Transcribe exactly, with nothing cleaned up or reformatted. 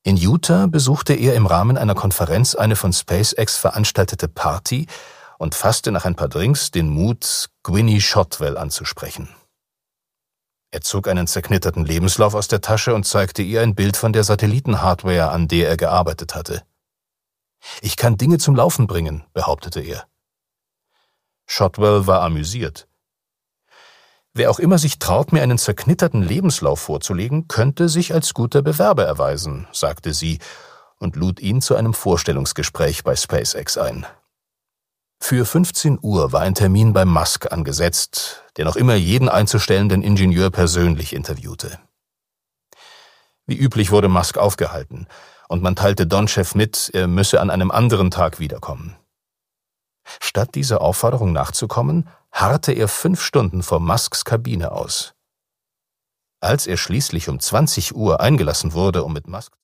In Utah besuchte er im Rahmen einer Konferenz eine von SpaceX veranstaltete Party und fasste nach ein paar Drinks den Mut, Gwynne Shotwell anzusprechen. Er zog einen zerknitterten Lebenslauf aus der Tasche und zeigte ihr ein Bild von der Satellitenhardware, an der er gearbeitet hatte. »Ich kann Dinge zum Laufen bringen«, behauptete er. Shotwell war amüsiert. Wer auch immer sich traut, mir einen zerknitterten Lebenslauf vorzulegen, könnte sich als guter Bewerber erweisen, sagte sie und lud ihn zu einem Vorstellungsgespräch bei SpaceX ein. Für fünfzehn Uhr war ein Termin bei Musk angesetzt, der noch immer jeden einzustellenden Ingenieur persönlich interviewte. Wie üblich wurde Musk aufgehalten, und man teilte Donchev mit, er müsse an einem anderen Tag wiederkommen. Statt dieser Aufforderung nachzukommen, harrte er fünf Stunden vor Musks Kabine aus. Als er schließlich um zwanzig Uhr eingelassen wurde, um mit Musk